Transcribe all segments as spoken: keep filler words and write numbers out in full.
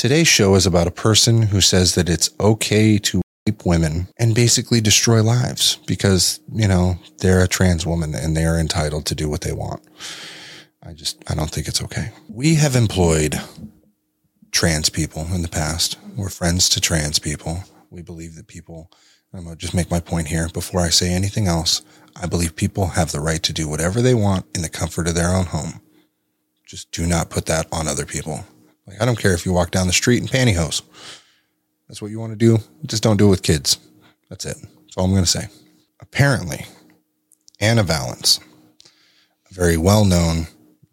Today's show is about a person who says that it's okay to rape women and basically destroy lives because, you know, they're a trans woman and they're entitled to do what they want. I just, I don't think it's okay. We have employed trans people in the past. We're friends to trans people. We believe that people, I'm going to just make my point here before I say anything else. I believe people have the right to do whatever they want in the comfort of their own home. Just do not put that on other people. Like, I don't care if you walk down the street in pantyhose. That's what you want to do. Just don't do it with kids. That's it. That's all I'm going to say. Apparently, Anna Valens, a very well-known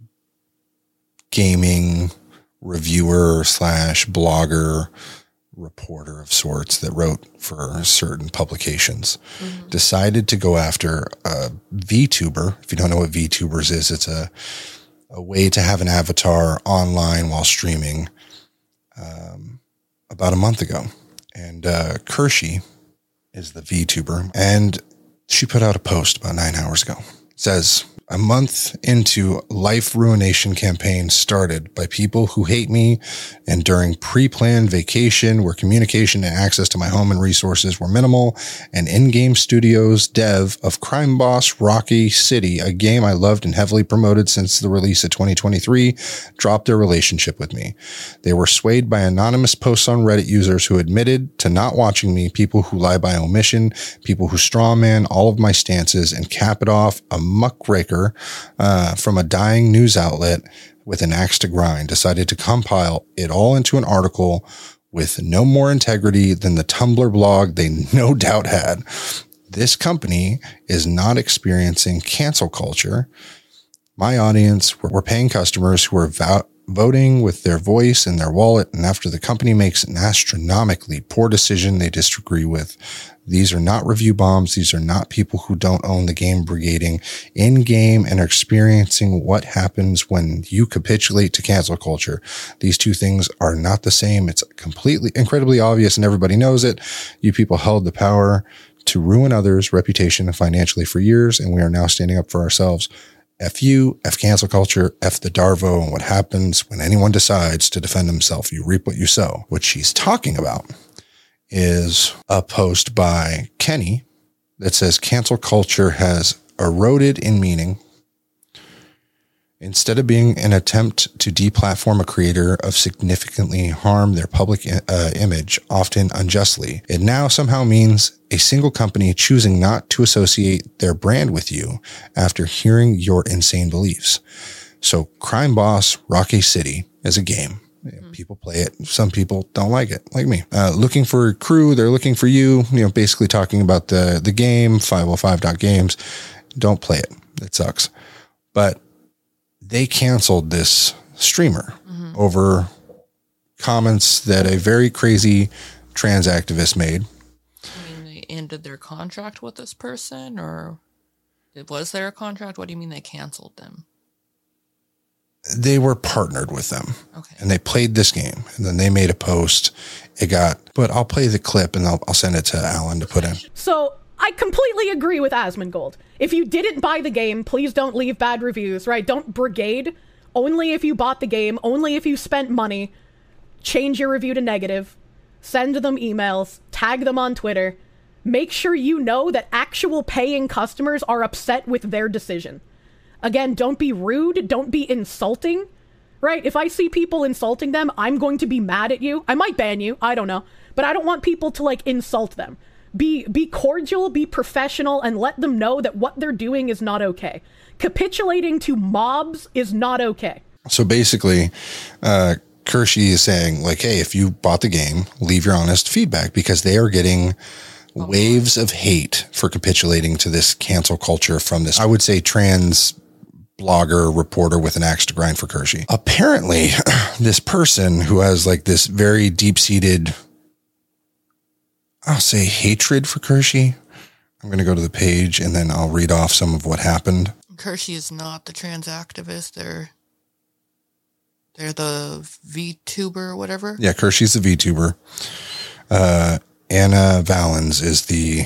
gaming reviewer slash blogger, reporter of sorts that wrote for certain publications, mm-hmm. decided to go after a VTuber. If you don't know what VTubers is, it's a a way to have an avatar online while streaming, um, about a month ago. And, uh, Kershey is the VTuber, and she put out a post about nine hours ago. It says, a month into life ruination campaign started by people who hate me, and during pre-planned vacation where communication and access to my home and resources were minimal, and in-game studios dev of Crime Boss Rocky City, a game I loved and heavily promoted since the release of twenty twenty-three, dropped their relationship with me. They were swayed by anonymous posts on Reddit users who admitted to not watching me, people who lie by omission, people who strawman all of my stances, and cap it off, a muckraker Uh, from a dying news outlet with an axe to grind, decided to compile it all into an article with no more integrity than the Tumblr blog they no doubt had. This company is not experiencing cancel culture. My audience were, were paying customers who are vo- voting with their voice and their wallet, and after the company makes an astronomically poor decision they disagree with. These are not review bombs. These are not people who don't own the game brigading in game and are experiencing what happens when you capitulate to cancel culture. These two things are not the same. It's completely, incredibly obvious and everybody knows it. You people held the power to ruin others' reputation and financially for years, and we are now standing up for ourselves. F you, F cancel culture, F the Darvo, and what happens when anyone decides to defend himself. You reap what you sow. What she's talking about is a post by Kenny that says cancel culture has eroded in meaning. Instead of being an attempt to deplatform a creator of significantly harm their public uh, image, often unjustly, it now somehow means a single company choosing not to associate their brand with you after hearing your insane beliefs. So Crime Boss Rocky City is a game. Mm-hmm. People play it. Some people don't like it, like me. Uh, looking for a crew. They're looking for you, you know, basically talking about the, the game, five oh five dot games. Don't play it. It sucks. But they canceled this streamer mm-hmm. over comments that a very crazy trans activist made. I mean, they ended their contract with this person, or was there a contract? What do you mean they canceled them? They were partnered with them. Okay. And they played this game, and then they made a post. It got, but I'll play the clip and I'll, I'll send it to Alan to put in. So I completely agree with Asmongold. If you didn't buy the game, please don't leave bad reviews, right? Don't brigade. Only if you bought the game, only if you spent money. Change your review to negative. Send them emails. Tag them on Twitter. Make sure you know that actual paying customers are upset with their decision. Again, don't be rude. Don't be insulting, right? If I see people insulting them, I'm going to be mad at you. I might ban you. I don't know. But I don't want people to, like, insult them. Be be cordial, be professional, and let them know that what they're doing is not okay. Capitulating to mobs is not okay. So basically, uh, Kershey is saying, like, hey, if you bought the game, leave your honest feedback, because they are getting waves of hate for capitulating to this cancel culture from this, I would say, trans blogger, reporter with an axe to grind for Kershey. Apparently, this person who has like this very deep-seated, I'll say, hatred for Kershey. I'm going to go to the page and then I'll read off some of what happened. Kershey is not the trans activist. They're they're the VTuber or whatever. Yeah, Kershey's the VTuber. Uh, Anna Valens is the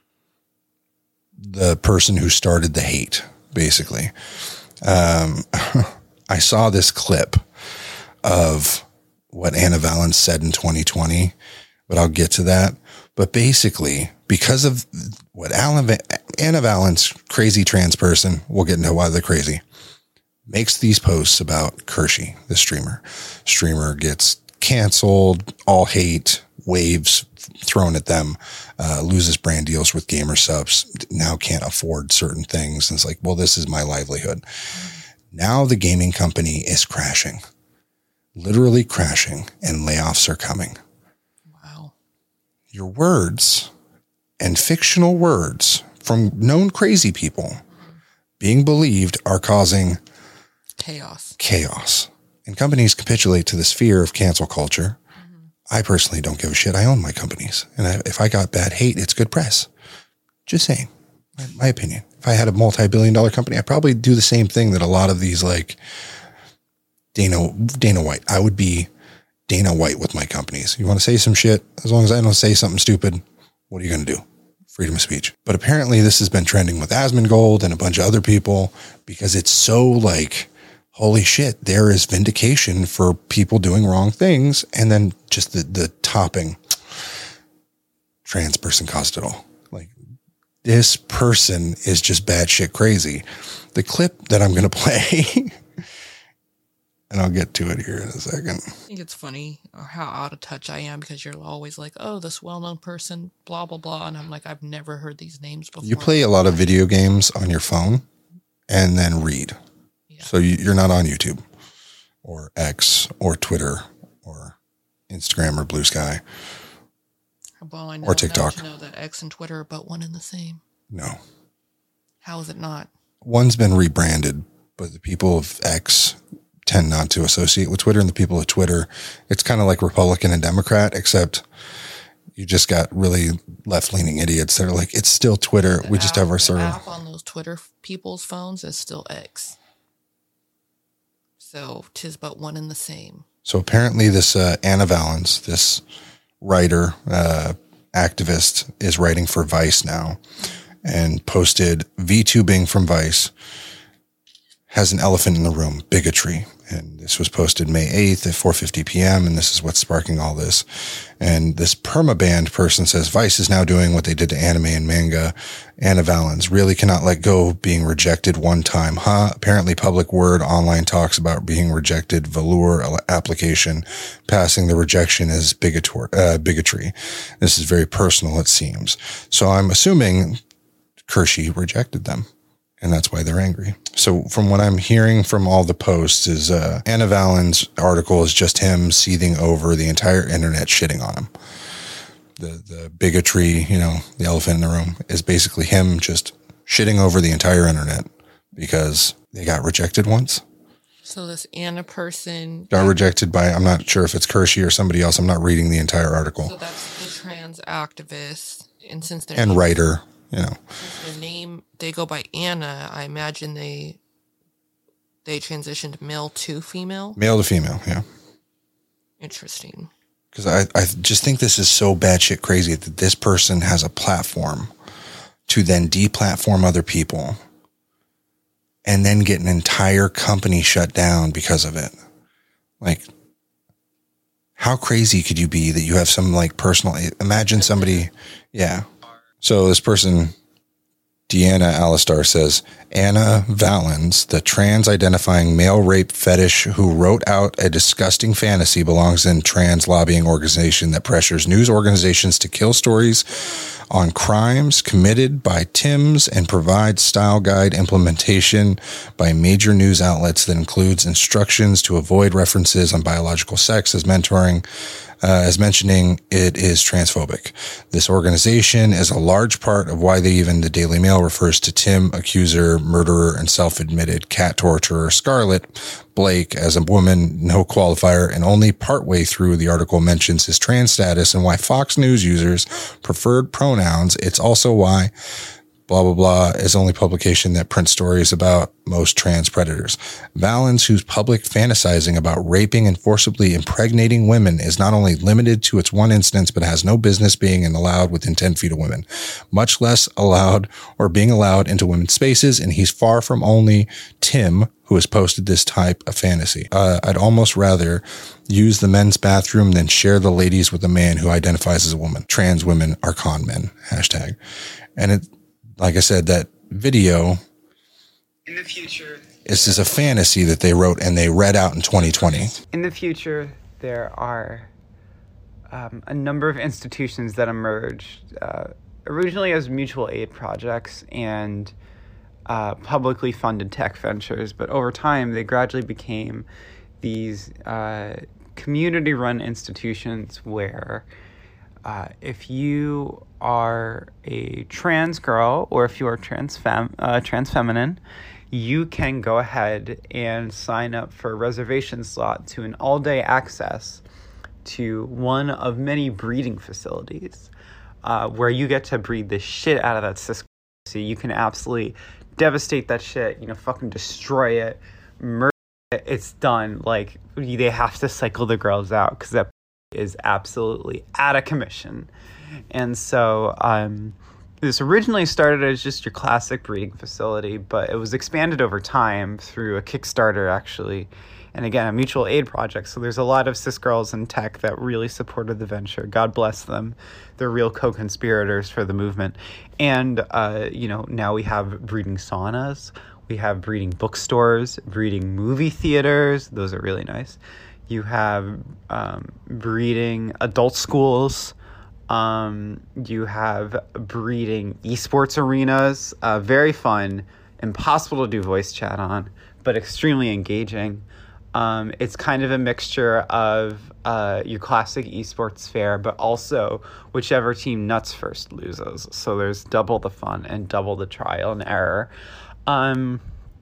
the person who started the hate, basically. Um, I saw this clip of what Anna Valens said in twenty twenty, but I'll get to that. But basically, because of what Alan, Anna Valens, crazy trans person, we'll get into why they're crazy, makes these posts about Kershey, the streamer. Streamer gets canceled, all hate, waves thrown at them, uh, loses brand deals with gamer subs, now can't afford certain things. And it's like, well, this is my livelihood. Now the gaming company is crashing, literally crashing, and layoffs are coming. Wow. Your words and fictional words from known crazy people being believed are causing chaos. Chaos. And companies capitulate to this fear of cancel culture. Mm-hmm. I personally don't give a shit. I own my companies. And I, if I got bad hate, it's good press. Just saying. My, my opinion. If I had a multi-billion dollar company, I'd probably do the same thing that a lot of these like Dana, Dana White. I would be Dana White with my companies. You want to say some shit? As long as I don't say something stupid, what are you going to do? Freedom of speech. But apparently this has been trending with Asmongold and a bunch of other people because it's so like, holy shit, there is vindication for people doing wrong things. And then just the, the topping, trans person caused it all. Like, this person is just batshit crazy. The clip that I'm going to play, and I'll get to it here in a second. I think it's funny or how out of touch I am because you're always like, oh, this well-known person, blah, blah, blah. And I'm like, I've never heard these names before. You play a lot of video games on your phone and then read. Yeah. So you, you're not on YouTube or X or Twitter or Instagram or Blue Sky. Well, I know, or TikTok. You know that X and Twitter are but one and the same. No. How is it not? One's been rebranded, but the people of X tend not to associate with Twitter, and the people of Twitter, it's kind of like Republican and Democrat, except you just got really left-leaning idiots that are like, it's still Twitter. The we just app, have our the server. app on those Twitter people's phones is still X. So tis but one and the same. So apparently this uh, Anna Valens, this writer, uh, activist, is writing for Vice now and posted VTubing from Vice has an elephant in the room, bigotry. And this was posted May eighth at four fifty p.m. And this is what's sparking all this. And this permabanned person says Vice is now doing what they did to anime and manga. Anna Valens really cannot let go of being rejected one time. Huh? Apparently public word online talks about being rejected. Velour application passing the rejection as bigotor, uh, bigotry. This is very personal, it seems. So I'm assuming Kershey rejected them. And that's why they're angry. So from what I'm hearing from all the posts is uh, Anna Valens' article is just him seething over the entire internet, shitting on him. The the bigotry, you know, the elephant in the room is basically him just shitting over the entire internet because they got rejected once. So this Anna person got rejected by, I'm not sure if it's Kershey or somebody else. I'm not reading the entire article. So that's the trans activist. And since they're and writer. You know, their name, they go by Anna. I imagine they they transitioned male to female. Male to female, yeah. Interesting. Because I, I just think this is so batshit crazy that this person has a platform to then deplatform other people and then get an entire company shut down because of it. Like, how crazy could you be that you have some like personal, imagine somebody, yeah. So this person, Deanna Alistar, says, Anna Valens, the trans-identifying male rape fetish who wrote out a disgusting fantasy, belongs in trans lobbying organization that pressures news organizations to kill stories on crimes committed by Tims and provides style guide implementation by major news outlets that includes instructions to avoid references on biological sex as mentoring, Uh, as mentioning it is transphobic. This organization is a large part of why they even the Daily Mail refers to Tim, accuser, murderer, and self-admitted cat torturer Scarlett Blake as a woman, no qualifier, and only partway through the article mentions his trans status and why Fox News users preferred pronouns. It's also why blah, blah, blah, is the only publication that prints stories about most trans predators. Valens, whose public fantasizing about raping and forcibly impregnating women is not only limited to its one instance, but has no business being allowed within ten feet of women, much less allowed or being allowed into women's spaces. And he's far from only Tim who has posted this type of fantasy. Uh, I'd almost rather use the men's bathroom than share the ladies with a man who identifies as a woman. Trans women are con men. Hashtag. And it, like I said, that video in the future, this is a fantasy that they wrote and they read out in twenty twenty. In the future, there are um, a number of institutions that emerged uh, originally as mutual aid projects and uh, publicly funded tech ventures, but over time they gradually became these uh, community-run institutions where uh, if you are a trans girl or if you are trans fem uh, trans feminine, you can go ahead and sign up for a reservation slot to an all-day access to one of many breeding facilities uh, where you get to breed the shit out of that cis. So you can absolutely devastate that shit, you know, fucking destroy it, murder it. It's done. Like, they have to cycle the girls out because that is absolutely out of commission. And so, um, this originally started as just your classic breeding facility, but it was expanded over time through a Kickstarter, actually. And again, a mutual aid project. So there's a lot of cis girls in tech that really supported the venture. God bless them. They're real co-conspirators for the movement. And, uh, you know, now we have breeding saunas. We have breeding bookstores, breeding movie theaters. Those are really nice. You have um, breeding adult schools. Um, you have breeding esports arenas, uh, very fun, impossible to do voice chat on, but extremely engaging. Um, it's kind of a mixture of uh, your classic esports fair, but also whichever team nuts first loses. So there's double the fun and double the trial and error. Um,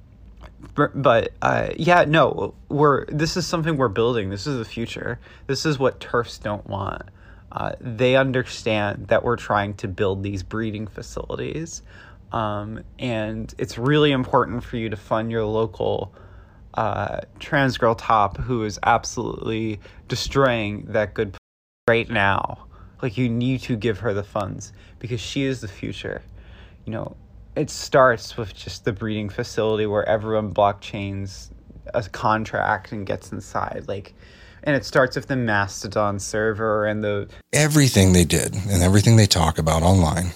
but, but uh, yeah, no, we're this is something we're building. This is the future. This is what TERFs don't want. Uh, they understand that we're trying to build these breeding facilities. Um, and it's really important for you to fund your local uh, trans girl top who is absolutely destroying that good p- right now. Like, you need to give her the funds because she is the future. You know, it starts with just the breeding facility where everyone blockchains a contract and gets inside. Like, and it starts with the Mastodon server and the... Everything they did and everything they talk about online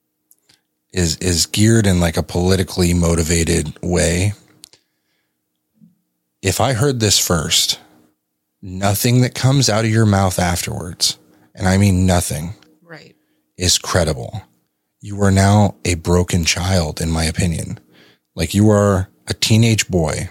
is is geared in like a politically motivated way. If I heard this first, nothing that comes out of your mouth afterwards, and I mean nothing, right, is credible. You are now a broken child, in my opinion. Like, you are a teenage boy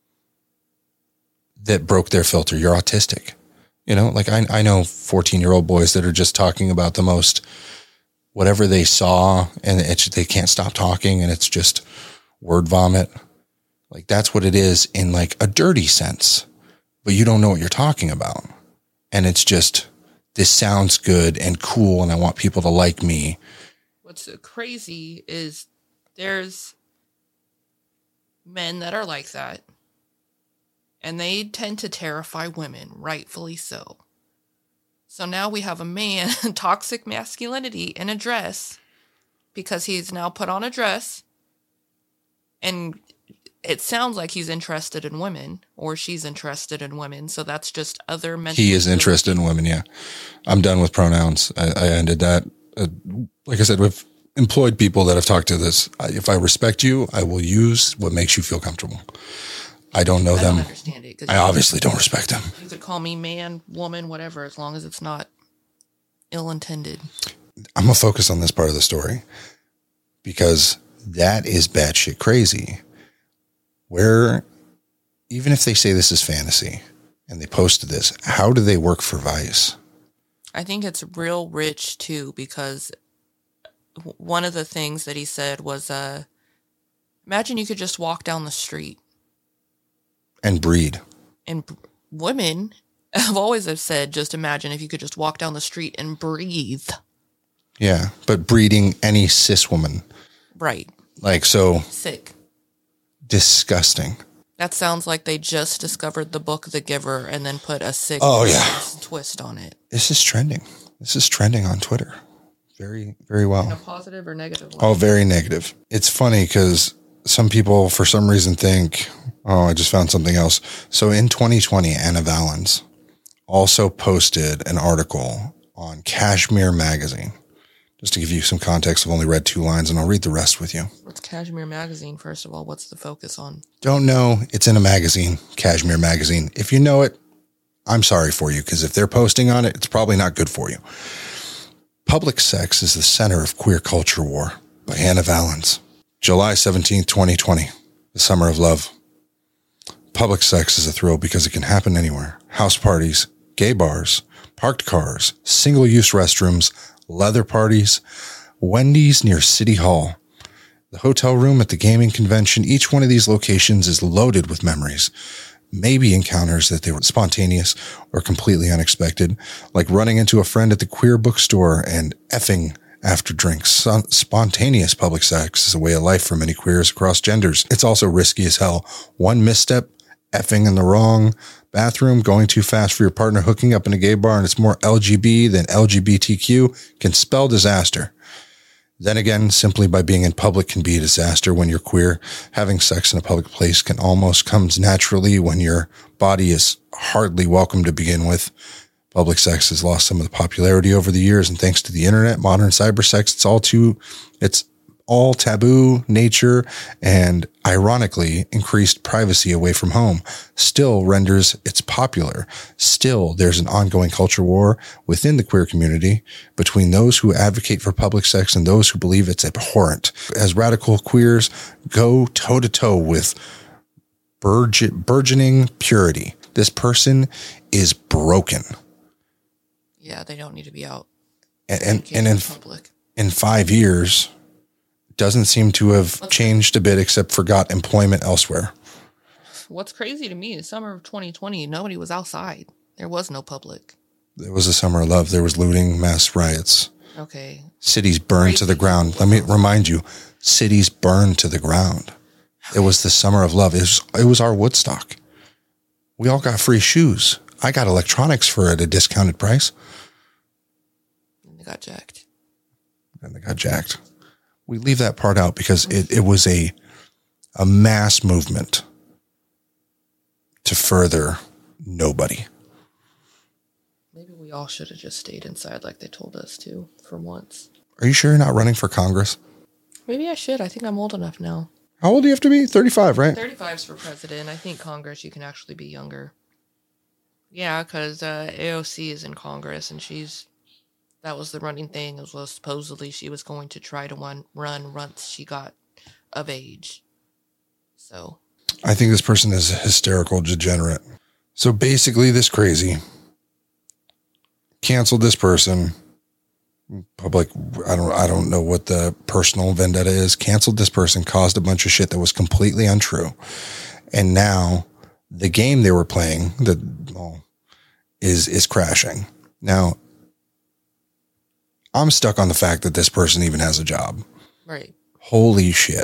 that broke their filter. You're autistic. You know, like I, I know fourteen year old boys that are just talking about the most, whatever they saw, and it's, they can't stop talking, and it's just word vomit. Like, that's what it is in like a dirty sense, but you don't know what you're talking about. And it's just, this sounds good and cool, and I want people to like me. What's crazy is there's men that are like that, and they tend to terrify women, rightfully so. So now we have a man, toxic masculinity in a dress, because he's now put on a dress, and it sounds like he's interested in women, or she's interested in women. So that's just other men. He is interested in women, yeah. I'm done with pronouns. I, I ended that. Uh, like I said, with employed people that I've talked to this, I, if I respect you, I will use what makes you feel comfortable. I don't know I them. Don't understand it. I obviously don't respect them. You could call me man, woman, whatever, as long as it's not ill-intended. I'm going to focus on this part of the story because that is batshit crazy. Where, even if they say this is fantasy and they posted this, how do they work for Vice? I think it's real rich, too, because one of the things that he said was, uh, imagine you could just walk down the street. And breed. And b- women, I've always have said, just imagine if you could just walk down the street and breathe. Yeah, but breeding any cis woman. Right. Like, so Sick. disgusting. That sounds like they just discovered the book The Giver and then put a sick Oh, yeah. twist on it. This is trending. This is trending on Twitter. Very, very well. In a positive or negative way? Oh, very negative. It's funny because some people, for some reason, think, oh, I just found something else. So in twenty twenty, Anna Valens also posted an article on Kashmir Magazine. Just to give you some context, I've only read two lines, and I'll read the rest with you. What's Kashmir Magazine, first of all? What's the focus on? Don't know. It's in a magazine, Kashmir Magazine. If you know it, I'm sorry for you, because if they're posting on it, it's probably not good for you. Public Sex is the Center of Queer Culture War by Anna Valens. July seventeenth, twenty twenty, the summer of love. Public sex is a thrill because it can happen anywhere. House parties, gay bars, parked cars, single-use restrooms, leather parties, Wendy's near City Hall, the hotel room at the gaming convention. Each one of these locations is loaded with memories, maybe encounters that they were spontaneous or completely unexpected, like running into a friend at the queer bookstore and effing after drinks. Spontaneous public sex is a way of life for many queers across genders. It's also risky as hell. One misstep, effing in the wrong bathroom, going too fast for your partner, hooking up in a gay bar, and it's more L G B than L G B T Q, can spell disaster. Then again, simply by being in public can be a disaster when you're queer. Having sex in a public place can almost come naturally when your body is hardly welcome to begin with. Public sex has lost some of the popularity over the years, and thanks to the internet, modern cyber sex, it's all too, it's all taboo nature and ironically increased privacy away from home still renders it popular. Still, there's an ongoing culture war within the queer community between those who advocate for public sex and those who believe it's abhorrent. As radical queers go toe to toe with burge- burgeoning purity, this person is broken. Yeah, they don't need to be out. And, and, and in, public. in five years, doesn't seem to have What's changed a bit except for got employment elsewhere. What's crazy to me is summer of twenty twenty, nobody was outside. There was no public. It was a summer of love. There was looting, mass riots. Okay. Cities burned crazy to the ground. Let me remind you, cities burned to the ground. It was the summer of love. It was, it was our Woodstock. We all got free shoes. I got electronics for at a discounted price. And they got jacked. And they got jacked. We leave that part out because it, it was a a mass movement to further nobody. Maybe we all should have just stayed inside like they told us to for once. Are you sure you're not running for Congress? Maybe I should. I think I'm old enough now. How old do you have to be? thirty-five, right? thirty-five's for president. I think Congress, you can actually be younger. Yeah, because uh, A O C is in Congress, and she's... That was the running thing. It was supposedly she was going to try to run, run once she got of age. So. I think this person is a hysterical degenerate. So basically this crazy canceled this person. Public, I don't, I don't know what the personal vendetta is. Canceled this person, caused a bunch of shit that was completely untrue. And now the game they were playing that well, is, is crashing. Now, I'm stuck on the fact that this person even has a job. Right. Holy shit.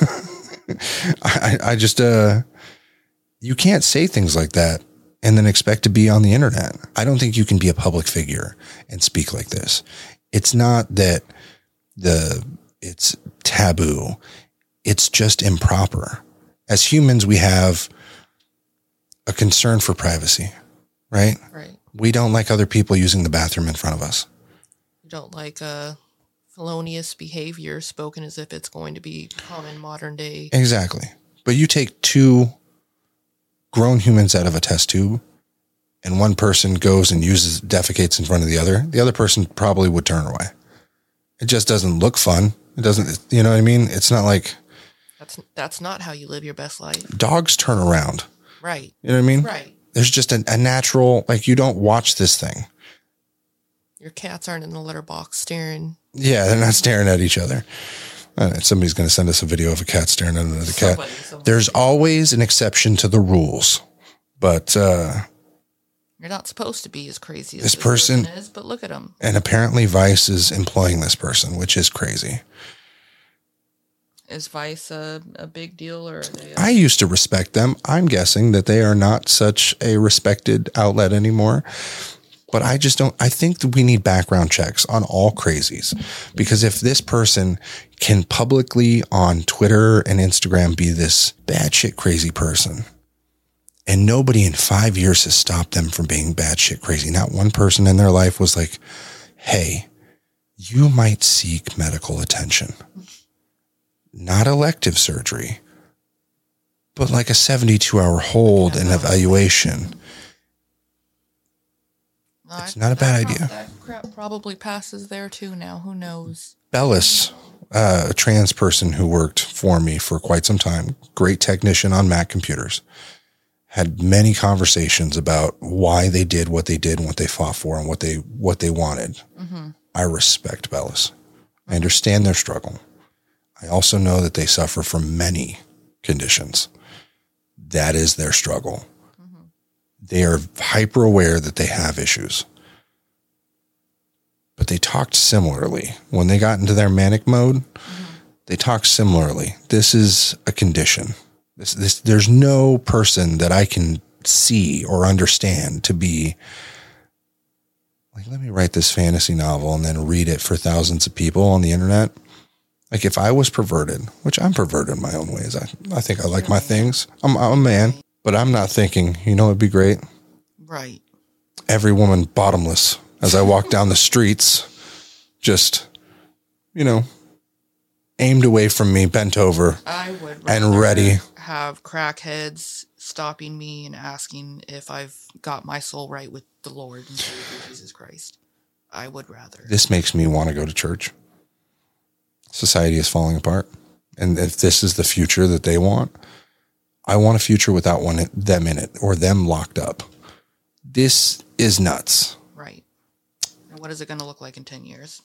I, I just, uh, you can't say things like that and then expect to be on the internet. I don't think you can be a public figure and speak like this. It's not that the, it's taboo. It's just improper. As humans, we have a concern for privacy, right? Right. We don't like other people using the bathroom in front of us. Don't like uh, felonious behavior spoken as if it's going to be common modern day. Exactly. But you take two grown humans out of a test tube and one person goes and uses, defecates in front of the other, the other person probably would turn away. It just doesn't look fun. It doesn't, you know what I mean? It's not like. That's, that's not how you live your best life. Dogs turn around. Right. You know what I mean? Right. There's just a, a natural, like you don't watch this thing. Your cats aren't in the litter box staring. Yeah, they're not staring at each other. Uh, somebody's going to send us a video of a cat staring at another cat. Somebody, somebody. There's always an exception to the rules, but uh, you're not supposed to be as crazy as this, this person, person is. But look at him. And apparently, Vice is employing this person, which is crazy. Is Vice a, a big deal, or are they? A- I used to respect them. I'm guessing that they are not such a respected outlet anymore. But I just don't, I think that we need background checks on all crazies, because if this person can publicly on Twitter and Instagram be this batshit crazy person, and nobody in five years has stopped them from being batshit crazy. Not one person in their life was like, hey, you might seek medical attention, not elective surgery, but like a seventy-two hour hold and evaluation. It's not a bad idea. That crap probably passes there too now. Who knows? Bellis, uh, a trans person who worked for me for quite some time, great technician on Mac computers, had many conversations about why they did what they did and what they fought for and what they what they wanted. Mm-hmm. I respect Bellis. I understand their struggle. I also know that they suffer from many conditions. That is their struggle. They are hyper aware that they have issues, but they talked similarly when they got into their manic mode. Mm-hmm. They talked similarly. This is a condition. This, this, there's no person that I can see or understand to be like, let me write this fantasy novel and then read it for thousands of people on the internet. Like if I was perverted, which I'm perverted in my own ways. I, I think I like my things. I'm, I'm a man. But I'm not thinking, you know, it'd be great. Right. Every woman bottomless as I walk down the streets, just, you know, aimed away from me, bent over I would and ready. Have crackheads stopping me and asking if I've got my soul right with the Lord and Savior Jesus Christ. I would rather. This makes me want to go to church. Society is falling apart. And if this is the future that they want, I want a future without one them in it or them locked up. This is nuts. Right. And what is it going to look like in ten years?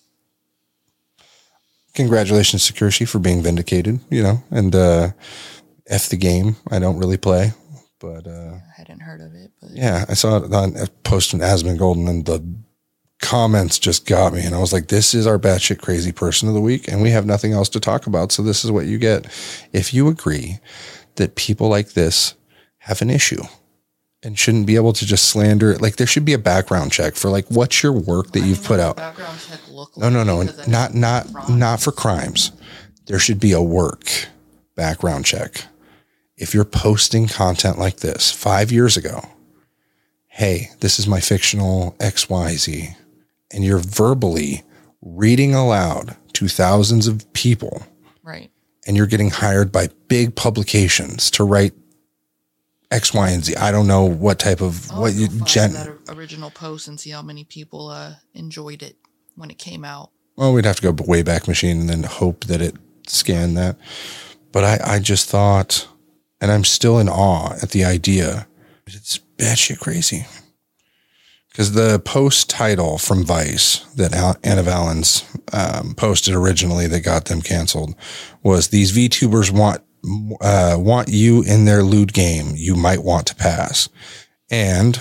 Congratulations, Security, for being vindicated, you know, and uh, F the game. I don't really play, but. Uh, I hadn't heard of it, but. Yeah, I saw it on a post from Asmongold, and the comments just got me. And I was like, this is our batshit crazy person of the week, and we have nothing else to talk about. So this is what you get. If you agree that people like this have an issue and shouldn't be able to just slander it. Like there should be a background check for like, what's your work that you've put out? Background check look No, no, no. Not, not, not for crimes. There should be a work background check. If you're posting content like this five years ago, hey, this is my fictional X Y Z, and you're verbally reading aloud to thousands of people. Right. And you're getting hired by big publications to write X, Y, and Z. I don't know what type of I'll what you gen. That original post and see how many people uh, enjoyed it when it came out. Well, we'd have to go Wayback Machine and then hope that it scanned that. But I, I just thought, and I'm still in awe at the idea. It's batshit crazy. Because the post title from Vice that Anna Valens um, posted originally that got them canceled was, these VTubers want uh, want you in their lewd game you might want to pass. And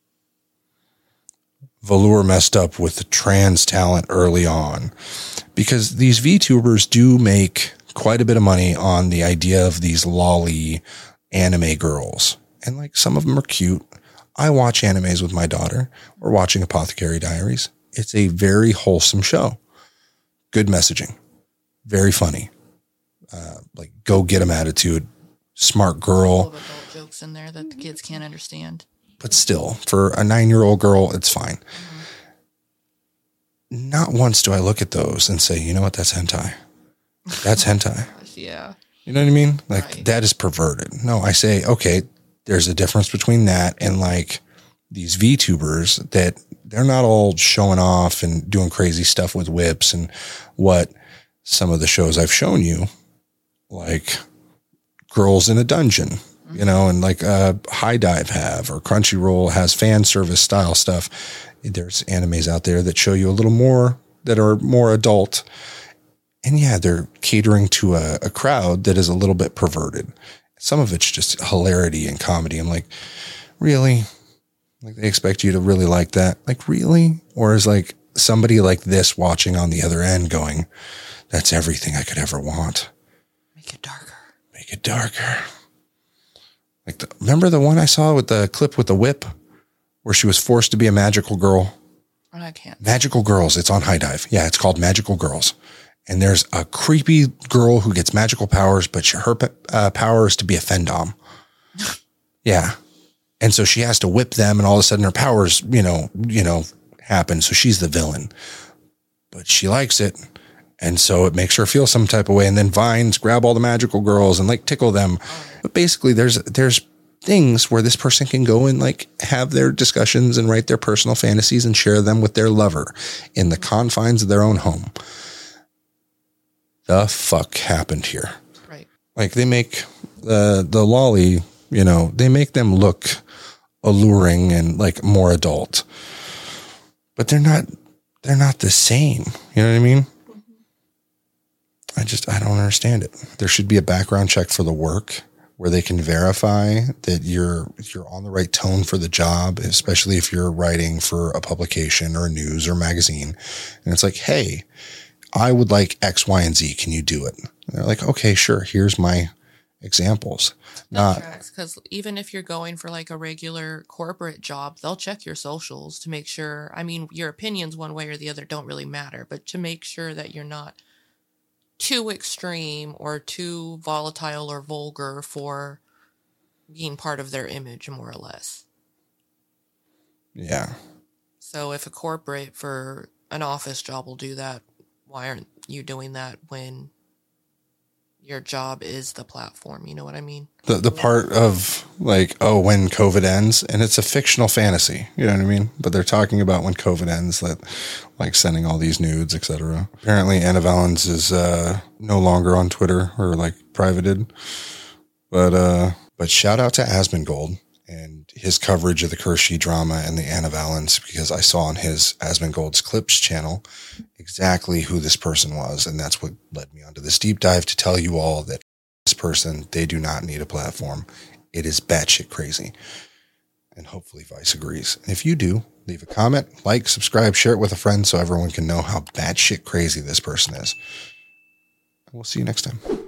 Velour messed up with the trans talent early on, because these VTubers do make quite a bit of money on the idea of these lolly anime girls. And like some of them are cute. I watch animes with my daughter. We're watching Apothecary Diaries. It's a very wholesome show. Good messaging. Very funny. Uh, like go get 'em attitude. Smart girl. Full of adult jokes in there that the kids can't understand. But still, for a nine-year-old girl, it's fine. Mm-hmm. Not once do I look at those and say, you know what, that's hentai. That's hentai. Yeah. You know what I mean? Like Right. that is perverted. No, I say, okay, there's a difference between that and like these VTubers that they're not all showing off and doing crazy stuff with whips and what some of the shows I've shown you, like Girls in a Dungeon, you know, and like uh, High Dive have, or Crunchyroll has fan service style stuff. There's animes out there that show you a little more, that are more adult. And yeah, they're catering to a, a crowd that is a little bit perverted. Some of it's just hilarity and comedy. I'm like, really? Like they expect you to really like that? Like, really? Or is like somebody like this watching on the other end going, that's everything I could ever want. Make it darker. Make it darker. Like, the, remember the one I saw with the clip with the whip, where she was forced to be a magical girl? I can't. Magical Girls. It's on High Dive. Yeah, it's called Magical Girls. And there's a creepy girl who gets magical powers, but she, her uh, power is to be a fendom. Yeah. And so she has to whip them, and all of a sudden her powers, you know, you know, happen. So she's the villain, but she likes it. And so it makes her feel some type of way. And then vines grab all the magical girls and like tickle them. But basically there's, there's things where this person can go and like have their discussions and write their personal fantasies and share them with their lover in the confines of their own home. The fuck happened here? Right. Like they make the, the lolly, you know, they make them look alluring and like more adult, but they're not, they're not the same. You know what I mean? I just, I don't understand it. There should be a background check for the work where they can verify that you're, you're on the right tone for the job, especially if you're writing for a publication or a news or magazine. And it's like, hey, I would like X, Y, and Z. Can you do it? And they're like, okay, sure. Here's my examples. Not because even if you're going for like a regular corporate job, they'll check your socials to make sure. I mean, your opinions one way or the other don't really matter, but to make sure that you're not too extreme or too volatile or vulgar for being part of their image, more or less. Yeah. So if a corporate for an office job will do that, why aren't you doing that when your job is the platform? You know what I mean? The the part of like, oh, when COVID ends, and it's a fictional fantasy, you know what I mean? But they're talking about when COVID ends, that like sending all these nudes, et cetera. Apparently Anna Valens is uh, no longer on Twitter or like privated. But uh, but shout out to Asmongold and his coverage of the Kershey drama and the Anna Valens, because I saw on his Asmongold's Clips channel exactly who this person was. And that's what led me onto this deep dive to tell you all that this person, they do not need a platform. It is batshit crazy. And hopefully Vice agrees. And if you do, leave a comment, like, subscribe, share it with a friend so everyone can know how batshit crazy this person is. And we'll see you next time.